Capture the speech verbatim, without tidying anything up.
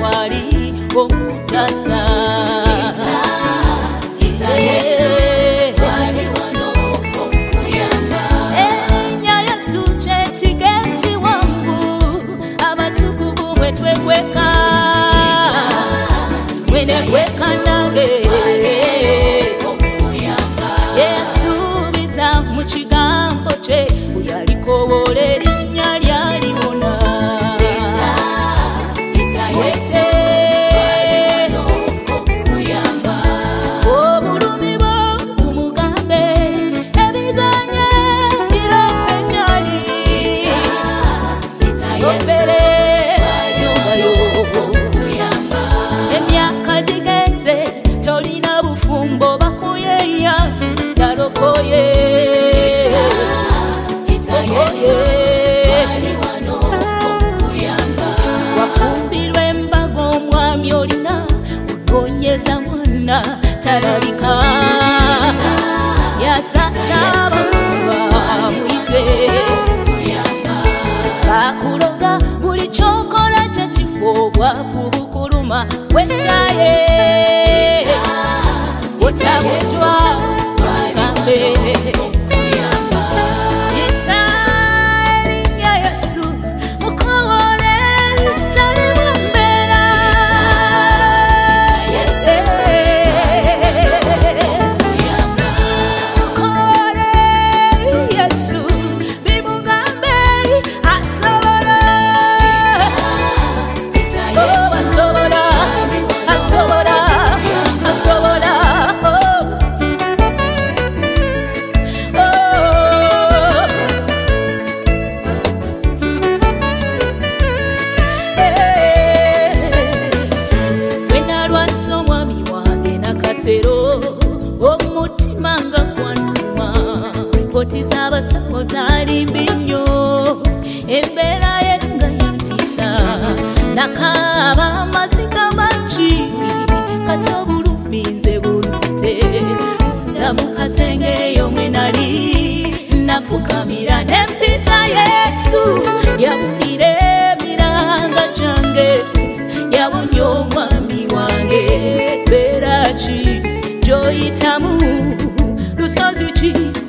wali okutasa enya Yesu kyekigezi wangu abatukuvu mwe twekweka mwenekweka nange yesuubiza mu kigambo kye buli alikowoola erinnya lyaliwona obulumi bwo tumugambe ebiganye birapejali obere sungayo emyaka gigenze tolina bufumbo bakuyeya yalokoye wafumbirwa embaga omwami olina ononyeza mwana talabika yasasaba mwite bakuloga buli kyokola kyekifo obwavu bukuluma wekyaye otabutwa mugambe omutima nga gwanuma ripoti z'abasawo zalimbi nnyo embeera ye nga yantisa nakaaba amaziga mangi kati obulumi nze bunzite munda mu kasenge eyo mwe nali nafukamira nempita Yesu yawulira emiranga gyange yawonya omwami wange mbeera ki joyitamu lusozi ki